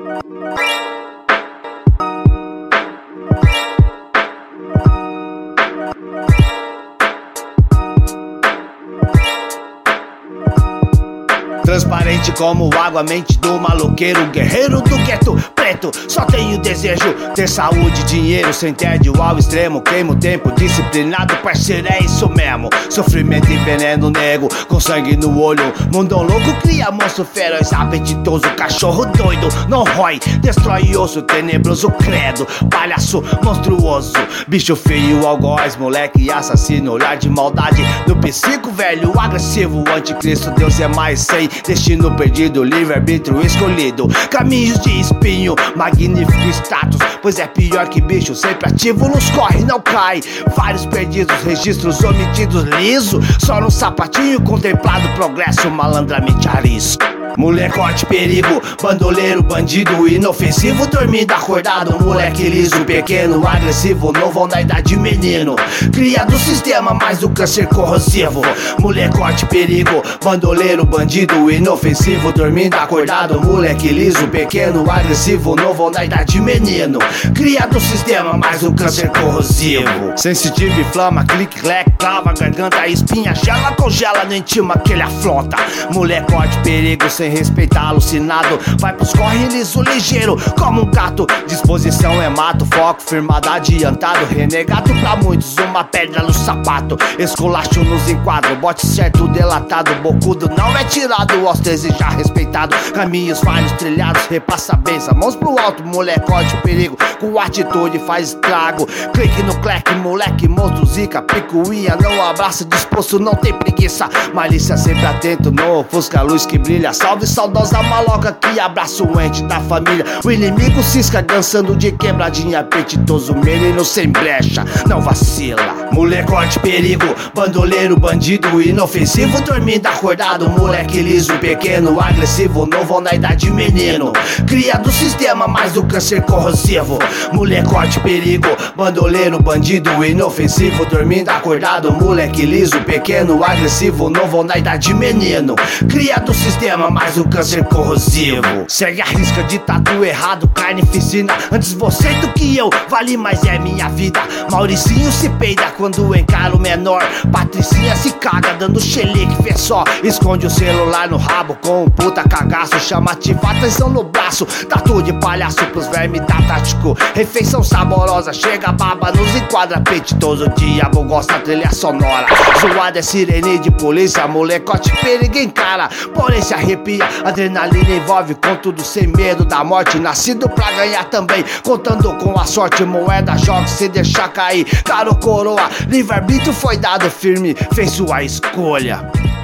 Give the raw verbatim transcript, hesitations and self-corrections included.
Transparente como água, mente do maloqueiro, guerreiro do gueto preto. Só tenho desejo, ter saúde, dinheiro, sem tédio ao extremo. Queimo tempo, disciplinado, parceiro, é isso mesmo. Sofrimento e veneno nego, com sangue no olho. Mundão louco cria monstro feroz, apetitoso, cachorro doido. Não rói, destrói osso, tenebroso credo. Palhaço monstruoso, bicho feio, algoz, moleque assassino. Olhar de maldade no psico velho, agressivo, anticristo. Deus é mais sem destino perdido, livre-arbítrio escolhido. Caminhos de espinho, magnífico status, pois é pior que bicho, sempre ativo nos corre, não cai. Vários perdidos, registros omitidos liso, só no sapatinho contemplado progresso malandramente arisco. Molecote, perigo, bandoleiro, bandido, inofensivo, dormindo acordado, moleque liso, pequeno, agressivo, novo na idade menino, cria do sistema, mais do câncer corrosivo. Molecote, perigo, bandoleiro, bandido, inofensivo, dormindo acordado, moleque liso, pequeno, agressivo, novo na idade menino, cria do sistema, mais do câncer corrosivo. Sensitivo, inflama, clique, clack, clava, garganta, espinha, gela, congela, não intima que ele afronta. Molecote, perigo, sem respeitar, alucinado, vai pros corre liso, ligeiro, como um gato. Disposição é mato, foco, firmado, adiantado, renegado pra muitos, uma pedra no sapato. Esculacho nos enquadro, bote certo, delatado, bocudo não é tirado, aos treze já respeitado. Caminhos falhos, trilhados, repassa a benção, mãos pro alto, molecote, perigo, com atitude faz estrago. Clique no clack, moleque, monstro, zica, picuinha, não abraça, disposto, não tem preguiça. Malícia sempre atento, no ofusca, luz que brilha, salve saudosa maloca que abraça o ente da família. O inimigo cisca dançando de quebradinha, apetitoso, menino sem brecha, não vacila. Molecote, perigo, bandoleiro, bandido, inofensivo, dormindo acordado, moleque liso, pequeno, agressivo, novo na idade menino, cria do sistema, mais do câncer corrosivo. Molecote, perigo, bandoleiro, bandido, inofensivo, dormindo acordado, moleque liso, pequeno, agressivo, novo na idade menino, cria do sistema, mais o câncer corrosivo. Segue a risca de tatu errado, carnificina. Antes você do que eu, vale mais é minha vida. Mauricinho se peida quando encara o menor. Patricinha se caga dando xelique, fez só. Esconde o celular no rabo com um puta cagaço. Chamativa, atenção no braço. Tatu de palhaço pros vermes da tático. Refeição saborosa, chega a baba, nos enquadra apetitoso. Diabo gosta trilha sonora. Zoada é sirene de polícia, molecote, perigo encara. Porém se arrepia, adrenalina envolve com tudo, sem medo da morte. Nascido pra ganhar também, contando com a sorte. Moeda joga se deixar cair, caro coroa. Livre-arbítrio foi dado firme, fez sua escolha.